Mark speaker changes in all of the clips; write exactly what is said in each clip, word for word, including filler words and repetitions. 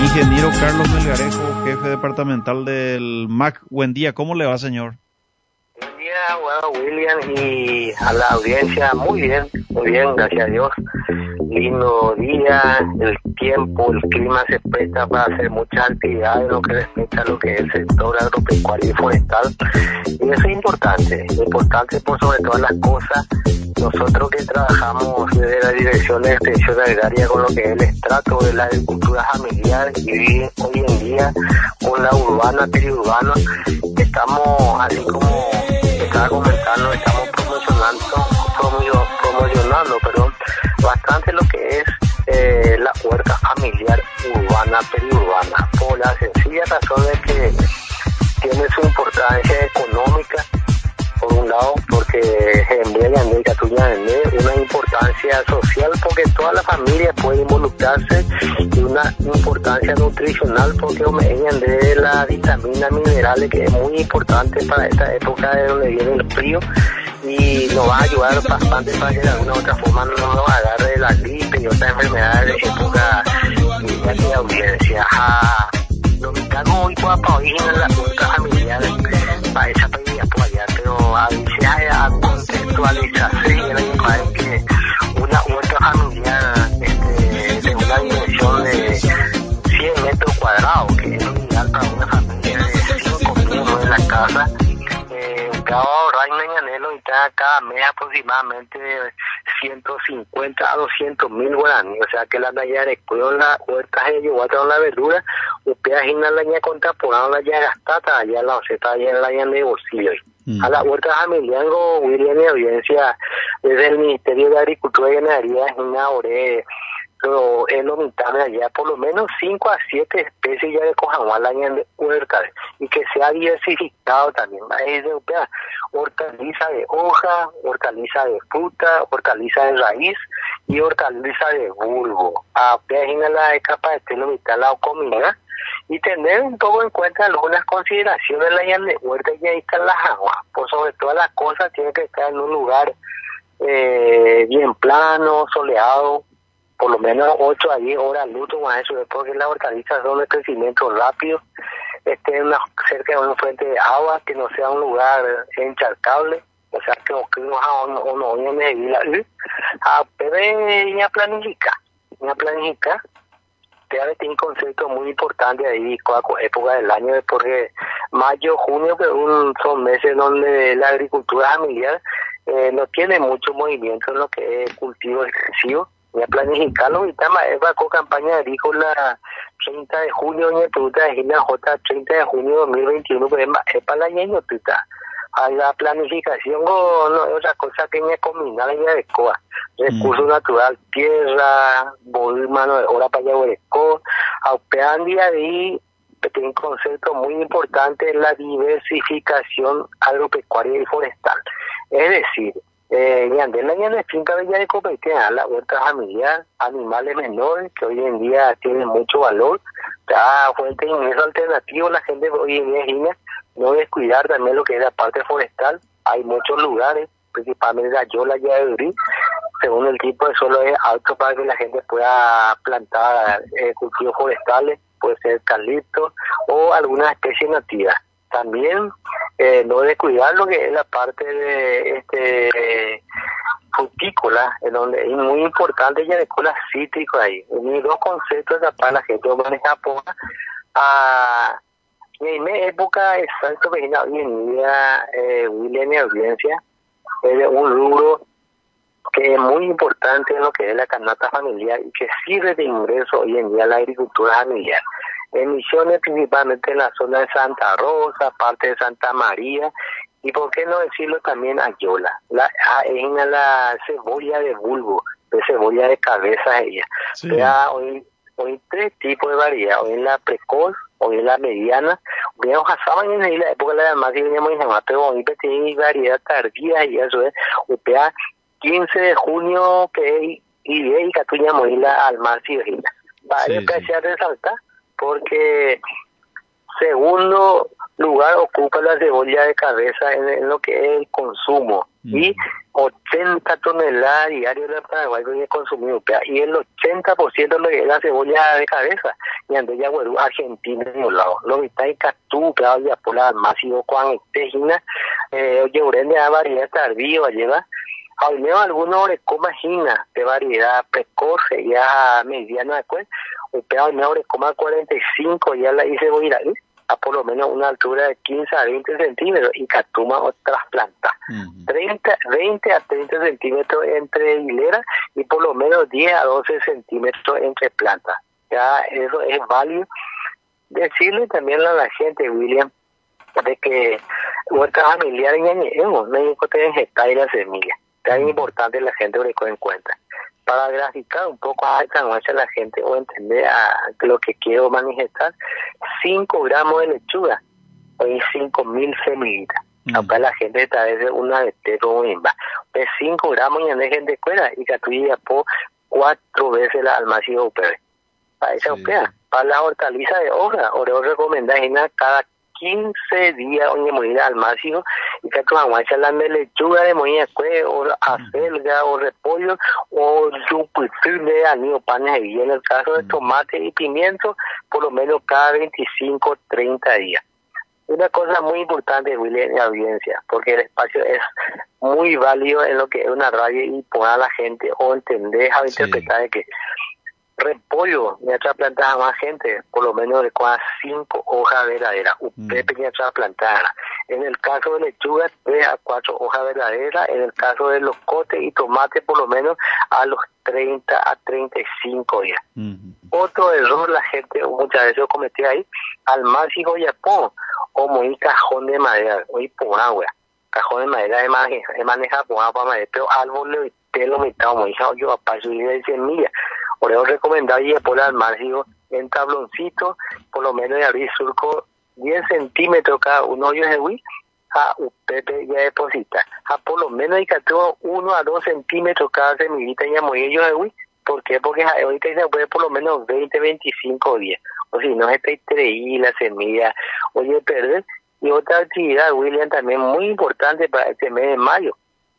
Speaker 1: Ingeniero Carlos Melgarejo, jefe departamental del M A C. Buen día, ¿cómo le va, señor?
Speaker 2: Buen día, bueno, William, y a la audiencia, muy bien, muy bien, gracias a Dios. Lindo día, el tiempo, el clima se presta para hacer muchas actividades en lo que respecta a lo que es el sector agropecuario y forestal. Y eso es importante, importante por sobre todas las cosas. Nosotros que trabajamos desde la Dirección de Extensión Agraria con lo que es el estrato de la agricultura familiar y hoy en día con la urbana, periurbana, estamos, así como estaba comentando, estamos promocionando, promo, promocionando, perdón, bastante lo que es eh, la huerta familiar urbana, periurbana, por la sencilla razón de que tiene su importancia económica, por un lado, porque una importancia social, porque toda la familia puede involucrarse, y una importancia nutricional, porque omegan de la vitamina, minerales, que es muy importante para esta época de donde viene el frío, y nos va a ayudar bastante para que de alguna u otra forma no nos agarre la gripe y otras enfermedades de época de audiencia. Ah, dominicano hoy puede apoyar en la huerta familiar para esa pedida por allá, pero a veces hay a contextualizarse y la imagen que una huerta familiar este, de una dimensión de cien metros cuadrados, que es lo ideal para una familia de cinco miembros en la casa. Eh, cada reina en anhelo y cada mes aproximadamente ciento cincuenta a doscientos mil guaraníes, o sea que la naya de la huerta de yuguata con la verdura, usted agina la ña contemporánea la ya gastada, allá la oceta, allá la ña de bolsillo. Mm. A la huerta familiar, William, y audiencia, desde el Ministerio de Agricultura y Ganadería, agina ore, pero es lo mitad allá, por lo menos cinco a siete especies ya de cojamal año de huerta, y que sea diversificado también, es de hortaliza de hoja, hortaliza de fruta, hortaliza de raíz y hortaliza de bulbo. A en la capa de telo mitad la comida, y tener un poco en cuenta algunas consideraciones de la llana de huerta, y ahí están las aguas, por sobre todas las cosas tiene que estar en un lugar eh, bien plano, soleado, por lo menos ocho a diez horas luz, más eso, porque las hortalizas son de crecimiento rápido, esté una, cerca de una fuente de agua, que no sea un lugar encharcable, o sea, que nos a no no me a pero ya planifica, ya planifica, debe tener un concepto muy importante ahí, con la época del año, porque mayo, junio, que un, son meses donde la agricultura familiar eh, no tiene mucho movimiento en lo que es cultivo extensivo. Ya planificarlo y está con campaña agrícola treinta de junio, y producta de Gina J treinta de junio dos mil veintiuno, pues es para la ñeño, a la planificación no, no es otra cosa que me combinar en de coa, recurso mm. natural, tierra, vol, mano de obra para allá de coa, a día de ahí tiene un concepto muy importante en la diversificación agropecuaria y forestal, es decir, Eh, y andar la ñana es finca bella de competencia, la huerta familiar, animales menores que hoy en día tienen mucho valor, da fuente de ingreso alternativo, la gente hoy en día no descuidar también lo que es la parte forestal, hay muchos lugares, principalmente la Yola ya de Uri, según el tipo de suelo es alto para que la gente pueda plantar eh, cultivos forestales, puede ser eucalipto o alguna especie nativa. También eh, no descuidar lo que es la parte de este frutícola, en donde es muy importante ya de cola cítrico ahí. Hay dos conceptos para la gente que maneja poca. Ah, en mi época exacto que hoy en día eh, William y audiencia es de un rubro que es muy importante en lo que es la canasta familiar y que sirve de ingreso hoy en día a la agricultura familiar. Emisiones principalmente en la zona de Santa Rosa, parte de Santa María, y por qué no decirlo también Ayola, la, en la cebolla de bulbo, de cebolla de cabeza ella. Sí. Ya hoy, hoy tres tipos de variedad, hoy en la precoz, hoy en la mediana, hoy en Ojasaban en la época de la demás, y veníamos en Jamás, pero hoy tiene variedad tardía, y eso es, hoy quince de junio, que y de y Catuña Moila al mar y Vaya sí, que sí. Se resalta, porque Segundo lugar ocupa la cebolla de cabeza en, en lo que es el consumo. Mm. Y ochenta toneladas diarias de Paraguay que consumimos. Y el ochenta por ciento de lo que es la cebolla de cabeza. Y ande ya, bueno, Argentina en un lado. Lo que está en Catú, claro, ya por la masivo, cuando tejina, eh, oye, urende a variedad tardía, lleva. Al menos algunos orecoma gina de variedad precoz, ya mediana después. O peor, al menos orecoma cuarenta y cinco, ya la hice voy a ir a por lo menos una altura de quince a veinte centímetros y catuma otras plantas. Uh-huh. treinta, veinte a treinta centímetros entre hileras y por lo menos diez a doce centímetros entre plantas. Ya eso es válido. Decirle también a la gente, William, de que huerta familiar en Ñañeemos, México te inyectar la semilla. Es importante la gente lo que en cuenta. Para graficar un poco a esta noche a la gente o entender a lo que quiero manifestar, cinco gramos de lechuga, hoy cinco mil semillitas. Mm. Acá la gente está desde una de tero misma. Pues cinco gramos y dejen de escuela y que tú ya por cuatro veces la almacén U P B. Para esa sí. U P B, para la hortaliza de hoja, o de recomendar cada quince días oye morir al máximo y que tú aguantas la lechuga de morir o acelga o repollo o chupitul de anillo panes y en el caso de tomate y pimiento por lo menos cada veinticinco treinta días. Una cosa muy importante, William, en la audiencia, porque el espacio es muy válido en lo que es una radio y poner a la gente o entender o interpretar sí. de que repollo, ni otra planta a más gente, por lo menos de cada cinco hojas verdaderas, un mm. pepe ni otra planta. En el caso de lechuga, tres a cuatro hojas verdaderas, en el caso de los cotes y tomates, por lo menos a los treinta a treinta y cinco días. Mm. Otro error la gente muchas veces comete ahí, al máximo ya pongo, o muy cajón de madera, muy por agua. Cajón de madera de maneja, de maneja por agua, pero árbol y pelo mitad, muy yo a paso de semilla. Por eso recomendado y por al máximo en tabloncito, por lo menos de abrir surco diez centímetros cada uno hoyo de Wii, a un pepe ya deposita. A por lo menos hay que hacer uno a dos centímetros cada semillita ya muy ellos de Wii. ¿Por qué? Porque ahorita se puede por lo menos veinte, veinticinco días. O si no, se te traí la semilla, oye, perder. Y otra actividad, William, también muy importante para este mes de mayo,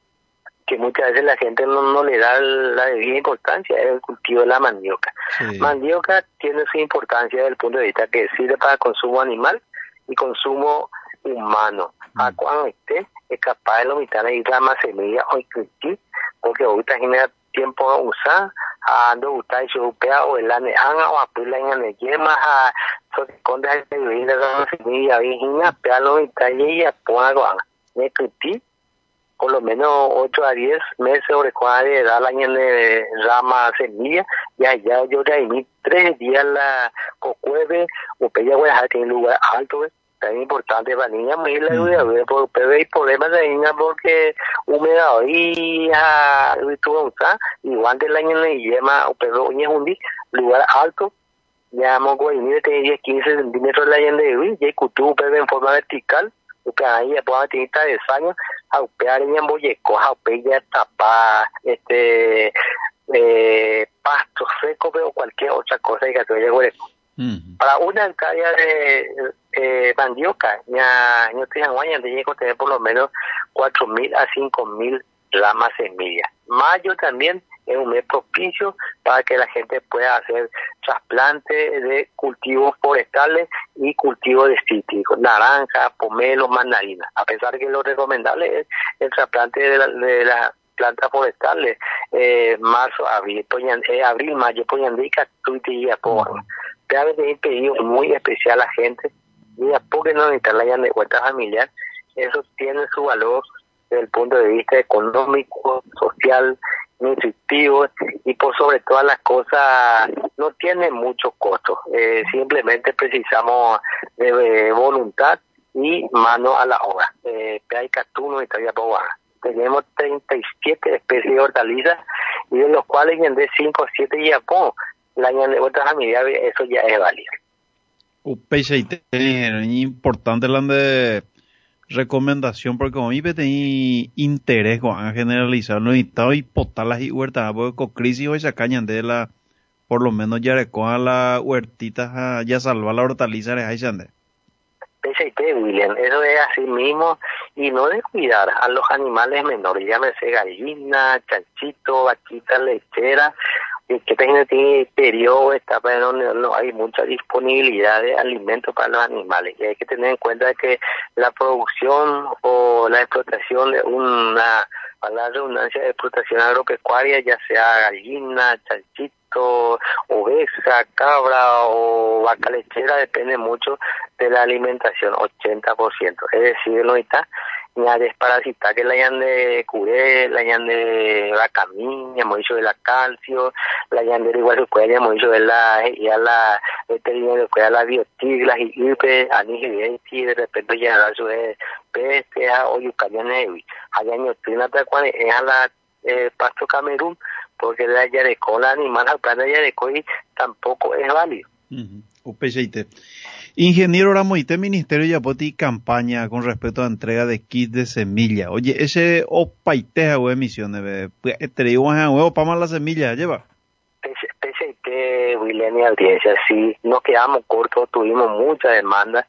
Speaker 2: que muchas veces la gente no, no le da la debida importancia, es el cultivo de la mandioca. Sí. Mandioca tiene su importancia desde el punto de vista que sirve para consumo animal y consumo humano. Mm. A cuando esté es capaz de limitar y la más semilla o inclusive, porque ahorita genera tiempo a usar, a ando gustar y chupea o el aneanga o a pila en el yema, a soticonde a vivir la semilla, virginia, pealo y talle y a pongo a inclusive por lo menos ocho a diez meses sobre cuál de edad la año de rama semilla, y allá yo ya hay tres días la cocueve, o pella voy a dejar que en lugar alto, es tan importante para niña, muy la duda, por hay problemas de niña porque humedad y a tú usar, igual del año de yema, o pero es un lugar alto, ya moco y mire tiene diez quince centímetros la año de hoy, y hay cultivo en forma vertical, porque ahí ya puedo tener de años a upear en Amboyeco, a upear tapa, este, eh, pasto seco, pero cualquier otra cosa que se oye mm. Para una hectárea de eh, mandioca, ya no estoy en Guaya, tengo que tener por lo menos cuatro mil a cinco mil ramas semillas. Mayo también es un mes propicio para que la gente pueda hacer trasplante de cultivos forestales y cultivos de cítricos, naranja, pomelo, mandarina. A pesar de que lo recomendable es el trasplante de la, de la plantas forestales, eh, marzo, abril, poñan, eh, abril, mayo, poñandica, tuitilla, por. Debe de ir pedido muy especial a la gente, y a poco no necesitan la de vuelta familiar. Eso tiene su valor desde el punto de vista económico, social, nutritivo y por sobre todas las cosas no tiene mucho costo, eh, simplemente precisamos de, de voluntad y mano a la obra. Eh, hay catuno y todavía tenemos treinta y siete especies de hortalizas y de los cuales en de cinco o siete ya pongo la de otras familiares, eso ya es válido.
Speaker 1: Un peixe importante la de recomendación, porque como a mí me tenía interés a generalizar los estados y potalas y huertas, porque con crisis hoy se cañan de la, por lo menos ya recojan las huertitas, ya salvar la hortaliza de Haishande.
Speaker 2: P C T, William, eso es así mismo, y no descuidar a los animales menores, llámese gallina, chanchito, vaquita lechera, que tiene periodo, etapa en donde no hay mucha disponibilidad de alimentos para los animales, y hay que tener en cuenta que la producción o la explotación de una, a la redundancia de explotación agropecuaria, ya sea gallina, chanchito, oveja, cabra o vaca lechera, depende mucho de la alimentación, ochenta por ciento. Es decir, no está ni a desparasitar que la hayan de curé, la hayan de vacamín, hemos dicho de la calcio, la hayan de igual que hemos dicho de la, ya la veterinaria que la biotiglas y irpe, anís y de repente ya la su de peste, o yucayanevi, allá en Yotrina, es a la eh, Pasto Camerún, porque la yarecó, la animal al plan de yarecó y tampoco es válido.
Speaker 1: Uh-huh. O P C T. Ingeniero Ramoite, Ministerio de Yapoti, campaña con respecto a entrega de kits de semilla. Oye, ese opaiteja o emisiones, traímos a huevo para más la semilla, lleva.
Speaker 2: P C T, William y audiencia, sí, nos quedamos cortos, tuvimos mucha demanda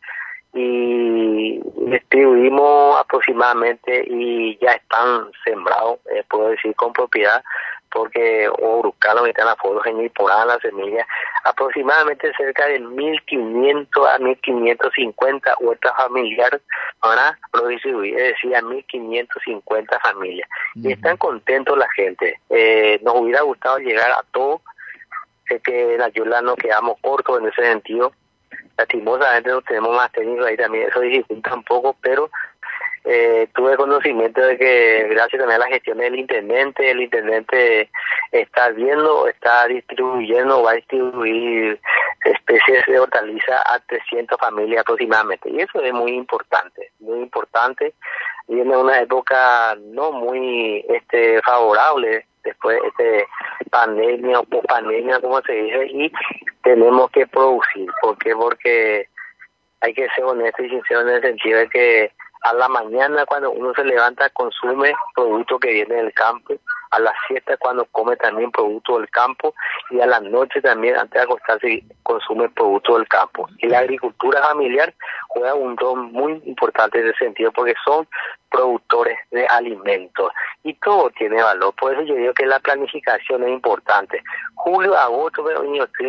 Speaker 2: y distribuimos aproximadamente y ya están sembrados, eh, puedo decir con propiedad, porque Urucano está en la foto geniporada la semilla, aproximadamente cerca de mil quinientos a mil quinientos cincuenta huertas familiares, ahora lo distribuí, es decir, a mil quinientos cincuenta familias. Uh-huh. Y están contentos la gente. Eh, nos hubiera gustado llegar a todo, sé que en Ayula nos quedamos cortos en ese sentido, lastimosamente no tenemos más técnicos ahí también, eso dificulta un poco, pero Eh, tuve conocimiento de que gracias también a la gestión del intendente, el intendente está viendo, está distribuyendo, va a distribuir especies de hortaliza a trescientas familias aproximadamente, y eso es muy importante, muy importante. Viene una época no muy este favorable después de este pandemia o post-pandemia, como se dice, y tenemos que producir. ¿Por qué? Porque hay que ser honesto y sincero en el sentido de que a la mañana cuando uno se levanta consume producto que viene del campo, a la siesta cuando come también producto del campo, y a la noche también antes de acostarse consume producto del campo. Y la agricultura familiar juega un rol muy importante en ese sentido porque son productores de alimentos y todo tiene valor. Por eso yo digo que la planificación es importante. Julio, agosto, pero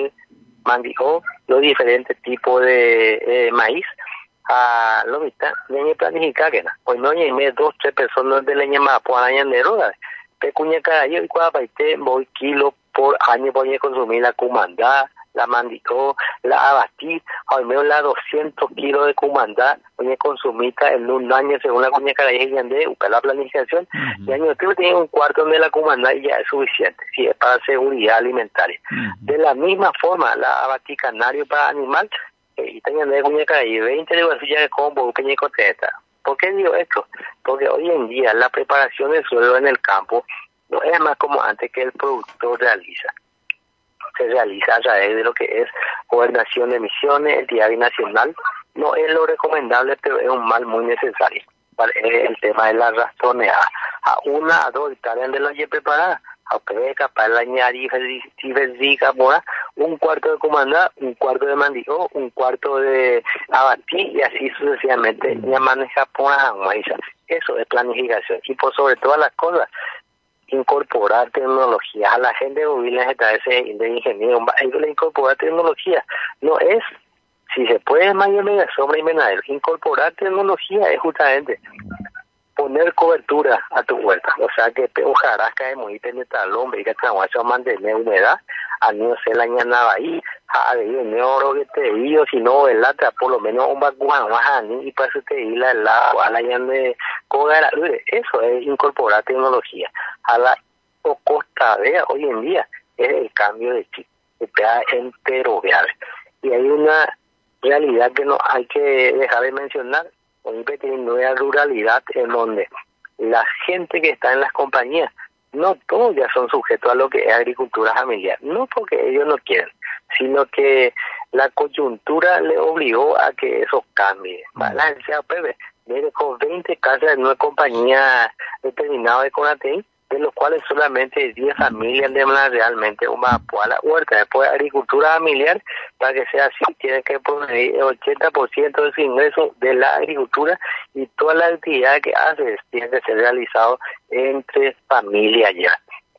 Speaker 2: mandicó los diferentes tipos de eh, maíz a lo mitad, leña planificar que na, hoy no hay dos, tres personas de leña más por año de roda, pecuña cada año y cuando paite voy kilo por año voy a consumir la cumandá, la mandicó, la abatí, al menos la doscientos kilos de cumandá, voy a consumir en un año según la cuña cada año de buscar la planificación, uh-huh. Y año otro tiene un cuarto de la cumandá y ya es suficiente, si es para seguridad alimentaria. Uh-huh. De la misma forma, la abatí canario para animal, y tengan de cuñeca y veinte de bolsilla de combo, que coteta. ¿Por qué digo esto? Porque hoy en día la preparación del suelo en el campo no es más como antes que el productor realiza. Se realiza a través de lo que es gobernación de emisiones, entidad binacional. No es lo recomendable, pero es un mal muy necesario. Para el tema de la rastroneada. A una, a dos hectáreas de la ya preparada. A peca, para la añadir, diversifica, un cuarto de comandá, un cuarto de mandió, un cuarto de abatí y así sucesivamente. Ya maneja por eso es planificación. Y por sobre todas las cosas, incorporar tecnología. A la gente de Bovila de ingeniero, hay que incorporar tecnología. No es, si se puede, mayor media sombra y menadero. Incorporar tecnología es justamente poner cobertura a tu huerta, o sea que ojalá cae muy penetrado hombre y que trabaja mantener humedad, a no ser la ñanaba ahí, a ver, no que te digo, si no, el lata, por lo menos un vacuno más a mí y para eso te di la la a la ñane coga la eso es incorporar tecnología. A la o costa de hoy en día es el cambio de chip, está entero viable. Y hay una realidad que no hay que dejar de mencionar. Hoy no hay ruralidad en donde la gente que está en las compañías, no todos ya son sujetos a lo que es agricultura familiar, no porque ellos no quieren, sino que la coyuntura le obligó a que eso cambie. Balance, Pepe, mire, con veinte casas en una compañía determinada de Conatel, de los cuales solamente diez familias demandan realmente una puala huerta. Después agricultura familiar, para que sea así, tiene que poner el ochenta por ciento de su ingreso de la agricultura y toda la actividad que hace tiene que ser realizado entre familias ya.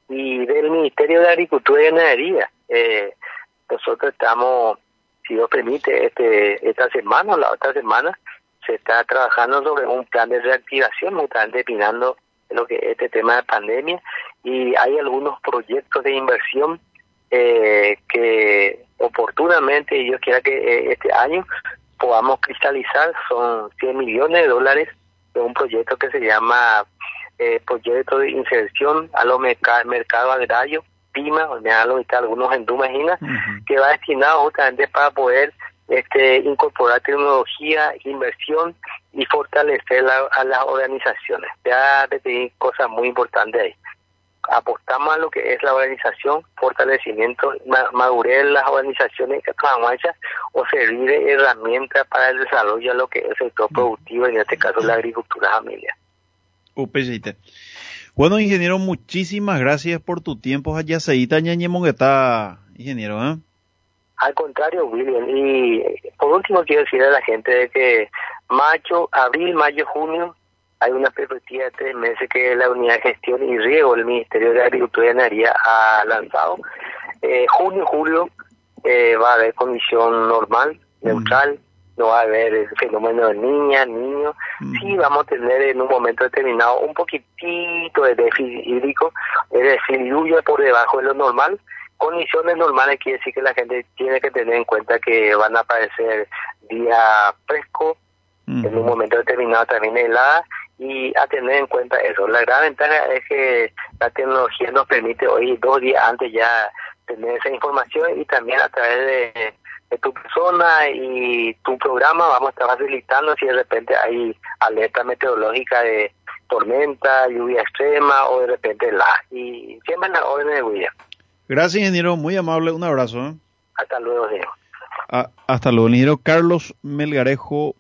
Speaker 2: Y del Ministerio de Agricultura y Ganadería, eh, nosotros estamos, si Dios permite, este, esta semana o la otra semana, se está trabajando sobre un plan de reactivación, justamente depinando lo que es este tema de pandemia, y hay algunos proyectos de inversión eh, que oportunamente, y Dios quiera que eh, este año podamos cristalizar. Son cien millones de dólares de un proyecto que se llama eh, Proyecto de Inserción a los merc- Mercados Agrarios, PIMA, donde algunos en tu imaginas, uh-huh. que va destinado justamente para poder este, incorporar tecnología, inversión y fortalecer la, a las organizaciones. Ya decidí cosas muy importantes ahí. Apostamos a lo que es la organización, fortalecimiento, ma- madurez de las organizaciones que trabajan o servir de herramienta para el desarrollo de lo que es el sector productivo, en este caso la agricultura familiar.
Speaker 1: U P C I T. Bueno, ingeniero, muchísimas gracias por tu tiempo. Yaceita ñañemongueta, ingeniero, ¿eh?
Speaker 2: Al contrario, William. Y por último quiero decirle a la gente de que mayo, abril, mayo, junio, hay una perspectiva de tres meses que la Unidad de Gestión y Riego del Ministerio de Agricultura y Ganadería ha lanzado. Eh, junio, julio eh, va a haber condición normal, neutral, mm. no va a haber el fenómeno de niñas, niños. Mm. Sí vamos a tener en un momento determinado un poquitito de déficit hídrico, es decir, lluvia por debajo de lo normal. Condiciones normales quiere decir que la gente tiene que tener en cuenta que van a aparecer días frescos, mm. en un momento determinado también helada, y a tener en cuenta eso. La gran ventaja es que la tecnología nos permite hoy, dos días antes ya, tener esa información, y también a través de, de tu persona y tu programa vamos a estar facilitando si de repente hay alerta meteorológica de tormenta, lluvia extrema o de repente la, y siempre en la orden de William.
Speaker 1: Gracias, ingeniero, muy amable, un abrazo. ¿eh?
Speaker 2: Hasta luego, Diego.
Speaker 1: Ah, hasta luego, ingeniero Carlos Melgarejo